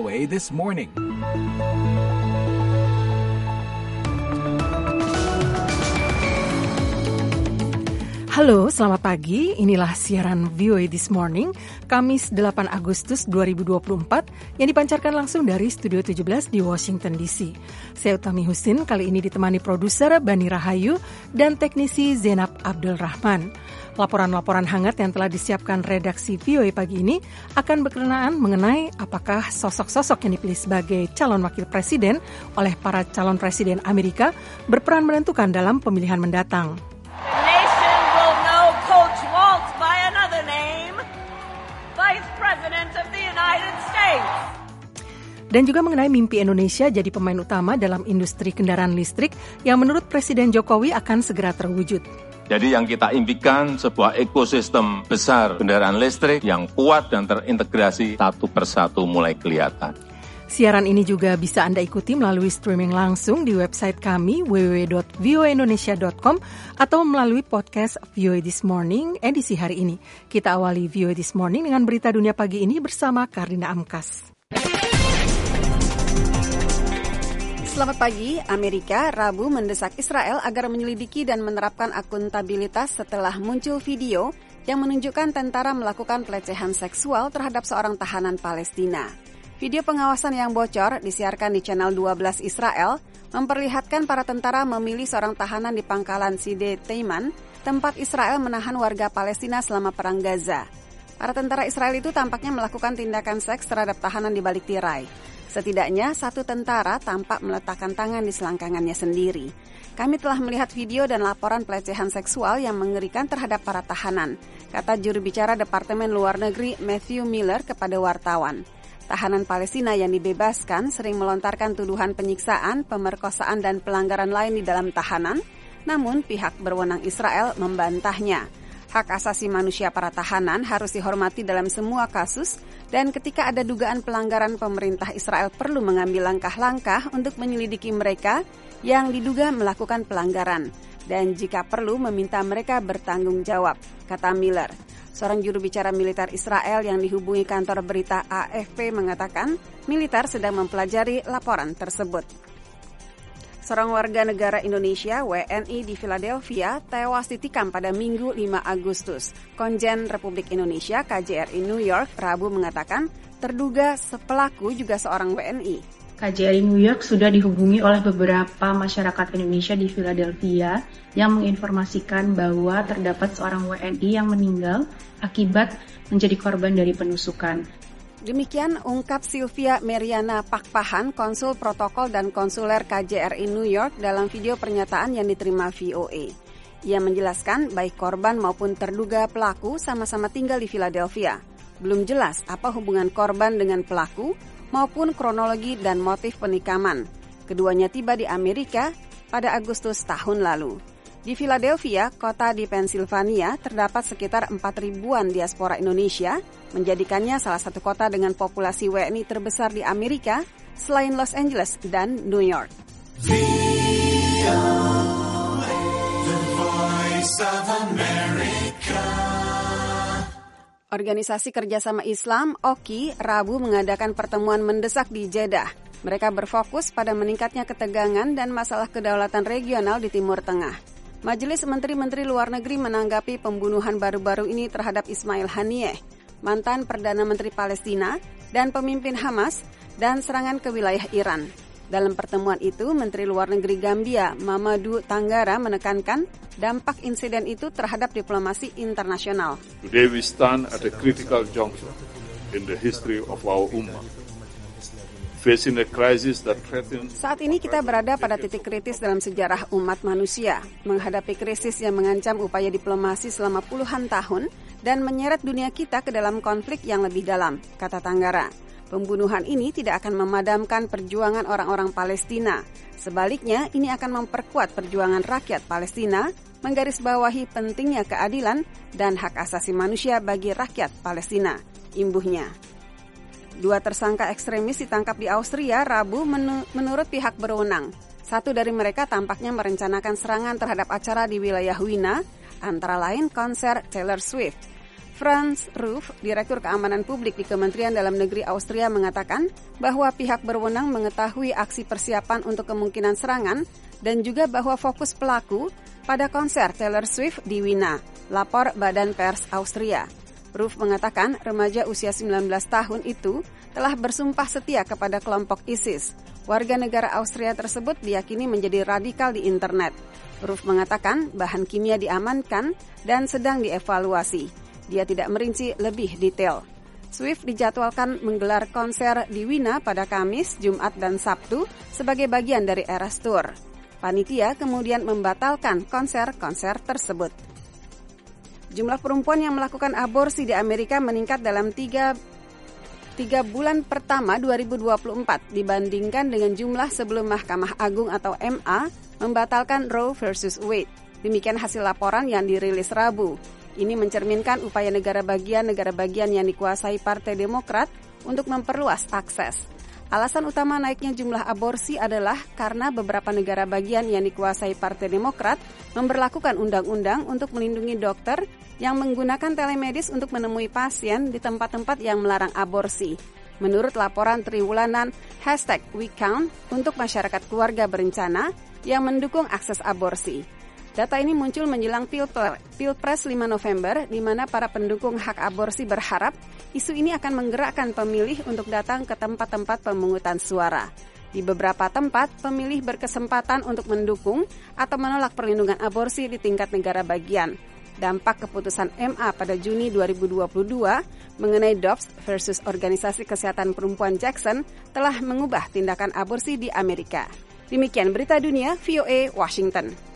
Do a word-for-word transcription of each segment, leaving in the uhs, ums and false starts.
A This Morning. Halo, selamat pagi. Inilah siaran V O A This Morning, Kamis delapan Agustus dua ribu dua puluh empat, yang dipancarkan langsung dari Studio tujuh belas di Washington D C. Saya Utami Husin, kali ini ditemani produser Bani Rahayu dan teknisi Zainab Abdul Rahman. Laporan-laporan hangat yang telah disiapkan redaksi V O A pagi ini akan berkenaan mengenai apakah sosok-sosok yang dipilih sebagai calon wakil presiden oleh para calon presiden Amerika berperan menentukan dalam pemilihan mendatang. Dan juga mengenai mimpi Indonesia jadi pemain utama dalam industri kendaraan listrik yang menurut Presiden Jokowi akan segera terwujud. Jadi yang kita impikan sebuah ekosistem besar kendaraan listrik yang kuat dan terintegrasi satu persatu mulai kelihatan. Siaran ini juga bisa Anda ikuti melalui streaming langsung di website kami w w w dot v o a indonesia dot com atau melalui podcast V O A This Morning edisi hari ini. Kita awali V O A This Morning dengan berita dunia pagi ini bersama Karina Amkas. Selamat pagi. Amerika Rabu mendesak Israel agar menyelidiki dan menerapkan akuntabilitas setelah muncul video yang menunjukkan tentara melakukan pelecehan seksual terhadap seorang tahanan Palestina. Video pengawasan yang bocor disiarkan di Channel dua belas Israel memperlihatkan para tentara memilih seorang tahanan di pangkalan Side Teiman, tempat Israel menahan warga Palestina selama Perang Gaza. Para tentara Israel itu tampaknya melakukan tindakan seks terhadap tahanan di balik tirai. Setidaknya satu tentara tampak meletakkan tangan di selangkangannya sendiri. Kami telah melihat video dan laporan pelecehan seksual yang mengerikan terhadap para tahanan, kata juru bicara Departemen Luar Negeri Matthew Miller kepada wartawan. Tahanan Palestina yang dibebaskan sering melontarkan tuduhan penyiksaan, pemerkosaan, dan pelanggaran lain di dalam tahanan, namun pihak berwenang Israel membantahnya. Hak asasi manusia para tahanan harus dihormati dalam semua kasus, dan ketika ada dugaan pelanggaran, pemerintah Israel perlu mengambil langkah-langkah untuk menyelidiki mereka yang diduga melakukan pelanggaran, dan jika perlu meminta mereka bertanggung jawab, kata Miller. Seorang juru bicara militer Israel yang dihubungi kantor berita A F P mengatakan militer sedang mempelajari laporan tersebut. Seorang warga negara Indonesia, W N I di Philadelphia, tewas ditikam pada Minggu lima Agustus. Konjen Republik Indonesia K J R I New York Rabu mengatakan terduga pelaku juga seorang W N I. K J R I New York sudah dihubungi oleh beberapa masyarakat Indonesia di Philadelphia yang menginformasikan bahwa terdapat seorang W N I yang meninggal akibat menjadi korban dari penusukan. Demikian ungkap Sylvia Meriana Pakpahan, konsul protokol dan konsuler K J R I New York dalam video pernyataan yang diterima V O A. Ia menjelaskan baik korban maupun terduga pelaku sama-sama tinggal di Philadelphia. Belum jelas apa hubungan korban dengan pelaku maupun kronologi dan motif penikaman. Keduanya tiba di Amerika pada Agustus tahun lalu. Di Philadelphia, kota di Pennsylvania, terdapat sekitar empat ribuan diaspora Indonesia, menjadikannya salah satu kota dengan populasi W N I terbesar di Amerika selain Los Angeles dan New York. Organisasi Kerjasama Islam, O K I, Rabu mengadakan pertemuan mendesak di Jeddah. Mereka berfokus pada meningkatnya ketegangan dan masalah kedaulatan regional di Timur Tengah. Majelis Menteri-Menteri Luar Negeri menanggapi pembunuhan baru-baru ini terhadap Ismail Haniyeh, mantan Perdana Menteri Palestina dan pemimpin Hamas, dan serangan ke wilayah Iran. Dalam pertemuan itu, Menteri Luar Negeri Gambia, Mamadou Tangara, menekankan dampak insiden itu terhadap diplomasi internasional. Today we stand at a critical juncture in the history of our ummah. Saat ini kita berada pada titik kritis dalam sejarah umat manusia, menghadapi krisis yang mengancam upaya diplomasi selama puluhan tahun dan menyeret dunia kita ke dalam konflik yang lebih dalam, kata Tanggara. Pembunuhan ini tidak akan memadamkan perjuangan orang-orang Palestina. Sebaliknya, ini akan memperkuat perjuangan rakyat Palestina, menggarisbawahi pentingnya keadilan dan hak asasi manusia bagi rakyat Palestina, imbuhnya. Dua tersangka ekstremis ditangkap di Austria Rabu menu- menurut pihak berwenang. Satu dari mereka tampaknya merencanakan serangan terhadap acara di wilayah Wina, antara lain konser Taylor Swift. Franz Ruf, Direktur Keamanan Publik di Kementerian Dalam Negeri Austria mengatakan bahwa pihak berwenang mengetahui aksi persiapan untuk kemungkinan serangan dan juga bahwa fokus pelaku pada konser Taylor Swift di Wina, lapor Badan Pers Austria. Ruf mengatakan remaja usia sembilan belas tahun itu telah bersumpah setia kepada kelompok ISIS. Warga negara Austria tersebut diyakini menjadi radikal di internet. Ruf mengatakan bahan kimia diamankan dan sedang dievaluasi. Dia tidak merinci lebih detail. Swift dijadwalkan menggelar konser di Wina pada Kamis, Jumat, dan Sabtu sebagai bagian dari Eras Tour. Panitia kemudian membatalkan konser-konser tersebut. Jumlah perempuan yang melakukan aborsi di Amerika meningkat dalam tiga, tiga bulan pertama dua ribu dua puluh empat dibandingkan dengan jumlah sebelum Mahkamah Agung atau M A membatalkan Roe versus Wade. Demikian hasil laporan yang dirilis Rabu. Ini mencerminkan upaya negara bagian-negara bagian yang dikuasai Partai Demokrat untuk memperluas akses. Alasan utama naiknya jumlah aborsi adalah karena beberapa negara bagian yang dikuasai Partai Demokrat memberlakukan undang-undang untuk melindungi dokter yang menggunakan telemedis untuk menemui pasien di tempat-tempat yang melarang aborsi. Menurut laporan triwulanan hashtag WeCount untuk masyarakat keluarga berencana yang mendukung akses aborsi. Data ini muncul menjelang Pilpres lima November, di mana para pendukung hak aborsi berharap isu ini akan menggerakkan pemilih untuk datang ke tempat-tempat pemungutan suara. Di beberapa tempat, pemilih berkesempatan untuk mendukung atau menolak perlindungan aborsi di tingkat negara bagian. Dampak keputusan M A pada Juni dua ribu dua puluh dua mengenai Dobbs versus Organisasi Kesehatan Perempuan Jackson telah mengubah tindakan aborsi di Amerika. Demikian berita dunia V O A Washington.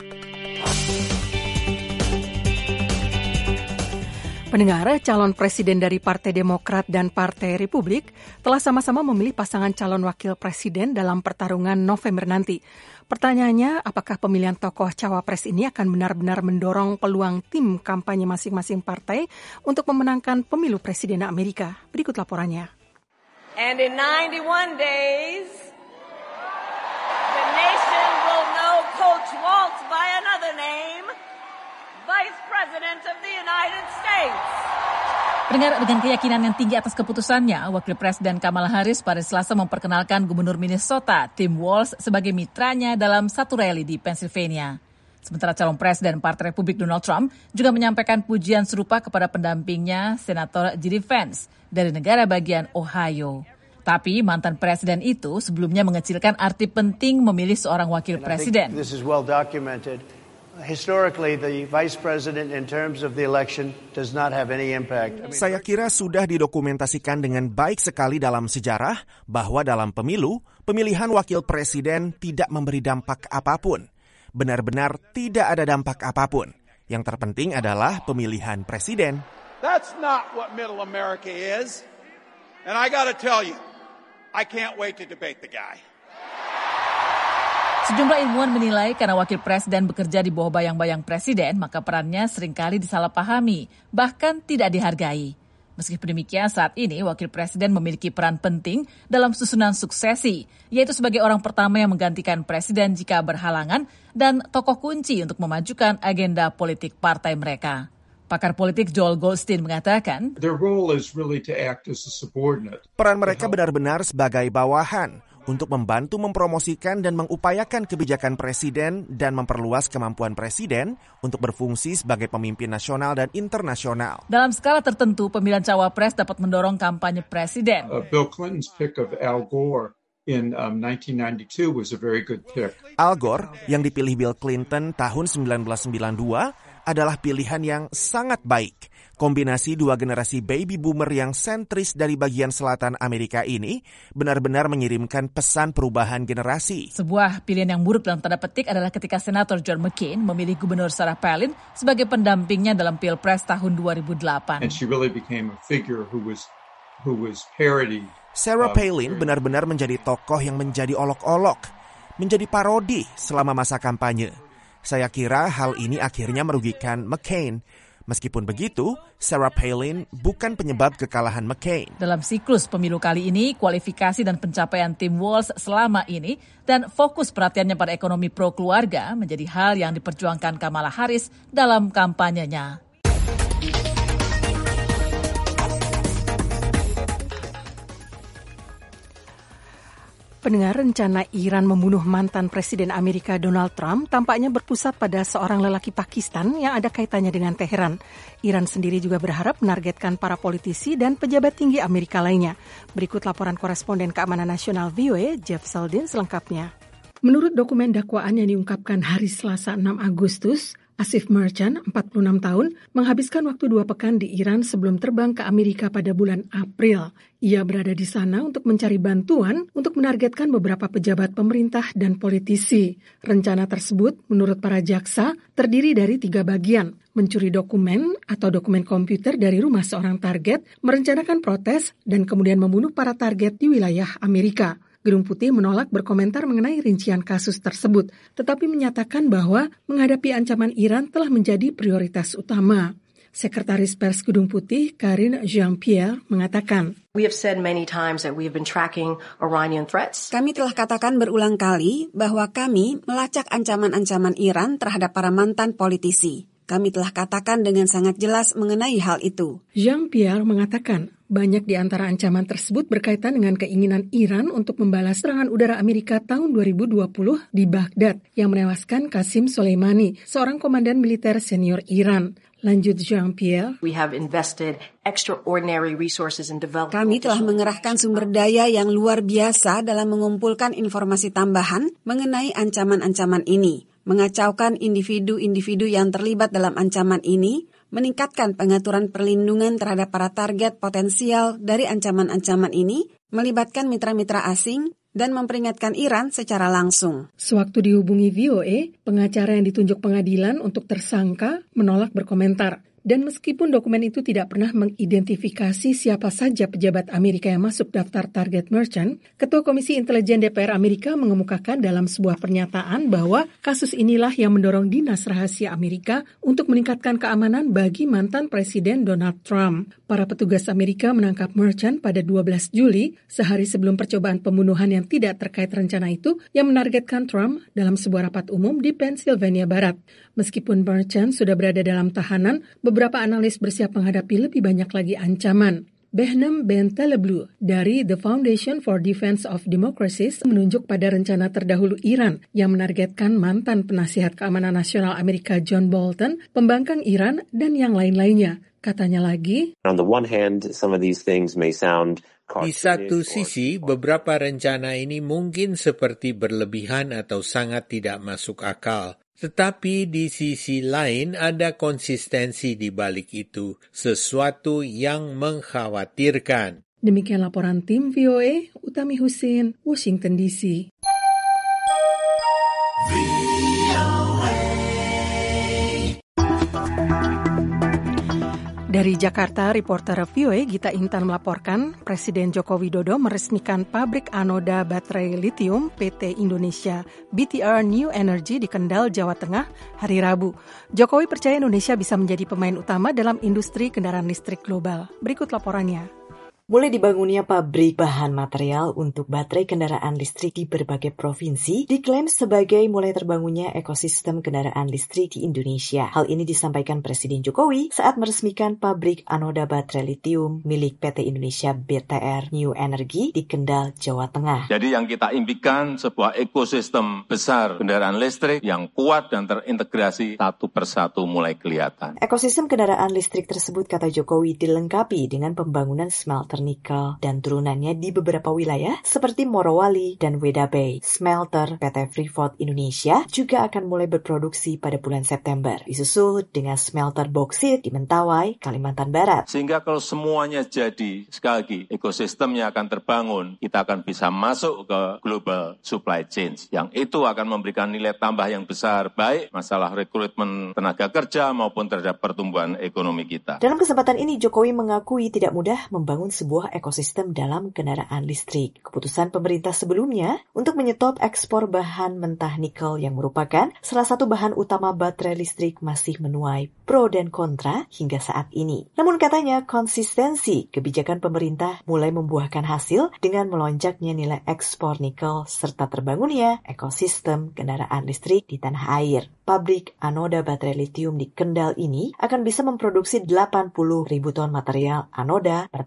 Pendengar, calon presiden dari Partai Demokrat dan Partai Republik telah sama-sama memilih pasangan calon wakil presiden dalam pertarungan November nanti. Pertanyaannya, apakah pemilihan tokoh cawapres ini akan benar-benar mendorong peluang tim kampanye masing-masing partai untuk memenangkan pemilu presiden Amerika? Berikut laporannya. And in ninety-one days, the nation will know Coach Waltz by another name, Vice President of the United States. Pendengar, dengan keyakinan yang tinggi atas keputusannya, Wakil Presiden Kamala Harris pada Selasa memperkenalkan Gubernur Minnesota Tim Walz sebagai mitranya dalam satu rally di Pennsylvania. Sementara calon Presiden Partai Republik Donald Trump juga menyampaikan pujian serupa kepada pendampingnya Senator J D Vance dari negara bagian Ohio. Tapi mantan presiden itu sebelumnya mengecilkan arti penting memilih seorang wakil presiden. This is well documented. Historically, the vice president in terms of the election does not have any impact. Saya kira sudah didokumentasikan dengan baik sekali dalam sejarah bahwa dalam pemilu, pemilihan wakil presiden tidak memberi dampak apapun. Benar-benar tidak ada dampak apapun. Yang terpenting adalah pemilihan presiden. That's not what middle America is. And I got to tell you, I can't wait to debate the guy. Sejumlah ilmuwan menilai karena wakil presiden bekerja di bawah bayang-bayang presiden, maka perannya seringkali disalahpahami, bahkan tidak dihargai. Meskipun demikian, saat ini wakil presiden memiliki peran penting dalam susunan suksesi, yaitu sebagai orang pertama yang menggantikan presiden jika berhalangan dan tokoh kunci untuk memajukan agenda politik partai mereka. Pakar politik Joel Goldstein mengatakan, Their role is really to act as a subordinate. Peran mereka benar-benar sebagai bawahan untuk membantu mempromosikan dan mengupayakan kebijakan presiden dan memperluas kemampuan presiden untuk berfungsi sebagai pemimpin nasional dan internasional. Dalam skala tertentu, pemilihan cawapres dapat mendorong kampanye presiden. Uh, Bill Clinton's pick of Al Gore in um, nineteen ninety-two was a very good pick. Al Gore yang dipilih Bill Clinton tahun sembilan belas sembilan puluh dua adalah pilihan yang sangat baik. Kombinasi dua generasi baby boomer yang sentris dari bagian selatan Amerika ini benar-benar mengirimkan pesan perubahan generasi. Sebuah pilihan yang buruk dalam tanda petik adalah ketika Senator John McCain memilih Gubernur Sarah Palin sebagai pendampingnya dalam Pilpres tahun dua ribu delapan. And she really became a figure who was who was parody. Sarah Palin benar-benar menjadi tokoh yang menjadi olok-olok, menjadi parodi selama masa kampanye. Saya kira hal ini akhirnya merugikan McCain. Meskipun begitu, Sarah Palin bukan penyebab kekalahan McCain. Dalam siklus pemilu kali ini, kualifikasi dan pencapaian Tim Walz selama ini dan fokus perhatiannya pada ekonomi pro-keluarga menjadi hal yang diperjuangkan Kamala Harris dalam kampanyenya. Pendengar, rencana Iran membunuh mantan Presiden Amerika Donald Trump tampaknya berpusat pada seorang lelaki Pakistan yang ada kaitannya dengan Teheran. Iran sendiri juga berharap menargetkan para politisi dan pejabat tinggi Amerika lainnya. Berikut laporan koresponden Keamanan Nasional V O A, Jeff Seldin selengkapnya. Menurut dokumen dakwaan yang diungkapkan hari Selasa enam Agustus, Asif Merchant, empat puluh enam tahun, menghabiskan waktu dua pekan di Iran sebelum terbang ke Amerika pada bulan April. Ia berada di sana untuk mencari bantuan untuk menargetkan beberapa pejabat pemerintah dan politisi. Rencana tersebut, menurut para jaksa, terdiri dari tiga bagian. Mencuri dokumen atau dokumen komputer dari rumah seorang target, merencanakan protes, dan kemudian membunuh para target di wilayah Amerika. Gedung Putih menolak berkomentar mengenai rincian kasus tersebut, tetapi menyatakan bahwa menghadapi ancaman Iran telah menjadi prioritas utama. Sekretaris Pers Gedung Putih, Karine Jean-Pierre, mengatakan, We have said many times that we have been tracking Iranian threats. Kami telah katakan berulang kali bahwa kami melacak ancaman-ancaman Iran terhadap para mantan politisi. Kami telah katakan dengan sangat jelas mengenai hal itu. Jean-Pierre mengatakan, banyak di antara ancaman tersebut berkaitan dengan keinginan Iran untuk membalas serangan udara Amerika tahun dua ribu dua puluh di Baghdad yang menewaskan Qasim Soleimani, seorang komandan militer senior Iran. Lanjut Jean-Pierre, We have invested extraordinary resources in development. Kami telah mengerahkan sumber daya yang luar biasa dalam mengumpulkan informasi tambahan mengenai ancaman-ancaman ini, mengacaukan individu-individu yang terlibat dalam ancaman ini, meningkatkan pengaturan perlindungan terhadap para target potensial dari ancaman-ancaman ini, melibatkan mitra-mitra asing, dan memperingatkan Iran secara langsung. Sewaktu dihubungi V O A, pengacara yang ditunjuk pengadilan untuk tersangka menolak berkomentar. Dan meskipun dokumen itu tidak pernah mengidentifikasi siapa saja pejabat Amerika yang masuk daftar target merchant, Ketua Komisi Intelijen D P R Amerika mengemukakan dalam sebuah pernyataan bahwa kasus inilah yang mendorong Dinas Rahasia Amerika untuk meningkatkan keamanan bagi mantan Presiden Donald Trump. Para petugas Amerika menangkap merchant pada dua belas Juli, sehari sebelum percobaan pembunuhan yang tidak terkait rencana itu yang menargetkan Trump dalam sebuah rapat umum di Pennsylvania Barat. Meskipun merchant sudah berada dalam tahanan, beberapa analis bersiap menghadapi lebih banyak lagi ancaman. Behnam Ben Taleblu dari The Foundation for Defense of Democracies menunjuk pada rencana terdahulu Iran yang menargetkan mantan penasihat keamanan nasional Amerika John Bolton, pembangkang Iran, dan yang lain-lainnya. Katanya lagi, On the one hand, some of these things may sound Di satu sisi, beberapa rencana ini mungkin seperti berlebihan atau sangat tidak masuk akal. Tetapi di sisi lain ada konsistensi di balik itu, sesuatu yang mengkhawatirkan. Demikian laporan tim V O A, Utami Husin, Washington D C. Dari Jakarta, reporter V O A Gita Intan melaporkan, Presiden Joko Widodo meresmikan pabrik anoda baterai litium P T Indonesia B T R New Energy di Kendal, Jawa Tengah, hari Rabu. Jokowi percaya Indonesia bisa menjadi pemain utama dalam industri kendaraan listrik global. Berikut laporannya. Mulai dibangunnya pabrik bahan material untuk baterai kendaraan listrik di berbagai provinsi diklaim sebagai mulai terbangunnya ekosistem kendaraan listrik di Indonesia. Hal ini disampaikan Presiden Jokowi saat meresmikan pabrik anoda baterai litium milik P T Indonesia B T R New Energy di Kendal, Jawa Tengah. Jadi yang kita impikan sebuah ekosistem besar kendaraan listrik yang kuat dan terintegrasi satu persatu mulai kelihatan. Ekosistem kendaraan listrik tersebut, kata Jokowi, dilengkapi dengan pembangunan smelter nikel dan turunannya di beberapa wilayah seperti Morowali dan Weda Bay. Smelter P T Freeport Indonesia juga akan mulai berproduksi pada bulan September, disusul dengan smelter boksit di Mentawai, Kalimantan Barat. Sehingga kalau semuanya jadi, sekali lagi, ekosistemnya akan terbangun, kita akan bisa masuk ke global supply chain, yang itu akan memberikan nilai tambah yang besar, baik masalah rekrutmen tenaga kerja maupun terhadap pertumbuhan ekonomi kita. Dalam kesempatan ini, Jokowi mengakui tidak mudah membangun sebuah sebuah ekosistem dalam kendaraan listrik. Keputusan pemerintah sebelumnya untuk menyetop ekspor bahan mentah nikel yang merupakan salah satu bahan utama baterai listrik masih menuai pro dan kontra hingga saat ini. Namun katanya konsistensi kebijakan pemerintah mulai membuahkan hasil dengan melonjaknya nilai ekspor nikel serta terbangunnya ekosistem kendaraan listrik di tanah air. Pabrik anoda baterai litium di Kendal ini akan bisa memproduksi delapan puluh ribu ton material anoda per tahun.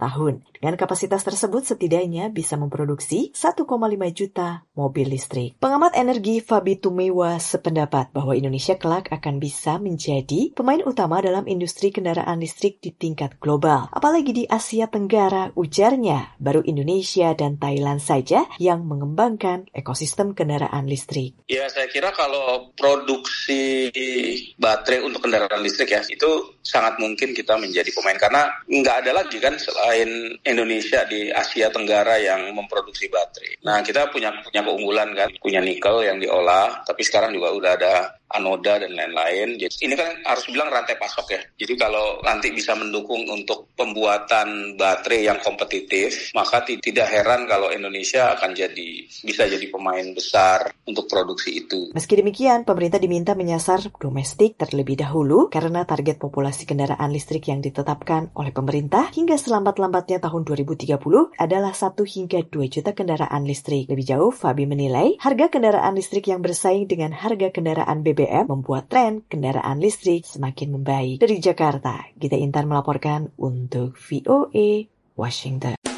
Dengan kapasitas tersebut setidaknya bisa memproduksi satu koma lima juta mobil listrik. Pengamat energi Fabi Tumewa sependapat bahwa Indonesia kelak akan bisa menjadi pemain utama dalam industri kendaraan listrik di tingkat global. Apalagi di Asia Tenggara, ujarnya, baru Indonesia dan Thailand saja yang mengembangkan ekosistem kendaraan listrik. Ya, saya kira kalau produksi baterai untuk kendaraan listrik ya, itu sangat mungkin kita menjadi pemain. Karena nggak ada lagi kan selain Indonesia di Asia Tenggara yang memproduksi baterai. Nah, kita punya punya keunggulan kan, punya nikel yang diolah, tapi sekarang juga udah ada anoda dan lain-lain. Jadi ini kan harus bilang rantai pasok ya. Jadi kalau nanti bisa mendukung untuk pembuatan baterai yang kompetitif, maka t- tidak heran kalau Indonesia akan jadi bisa jadi pemain besar untuk produksi itu. Meski demikian, pemerintah diminta menyasar domestik terlebih dahulu karena target populasi kendaraan listrik yang ditetapkan oleh pemerintah hingga selambat-lambatnya tahun dua ribu tiga puluh adalah satu hingga dua juta kendaraan listrik. Lebih jauh, Fabi menilai harga kendaraan listrik yang bersaing dengan harga kendaraan B B M membuat tren kendaraan listrik semakin membaik. Dari Jakarta, Gita Intan melaporkan untuk V O A Washington.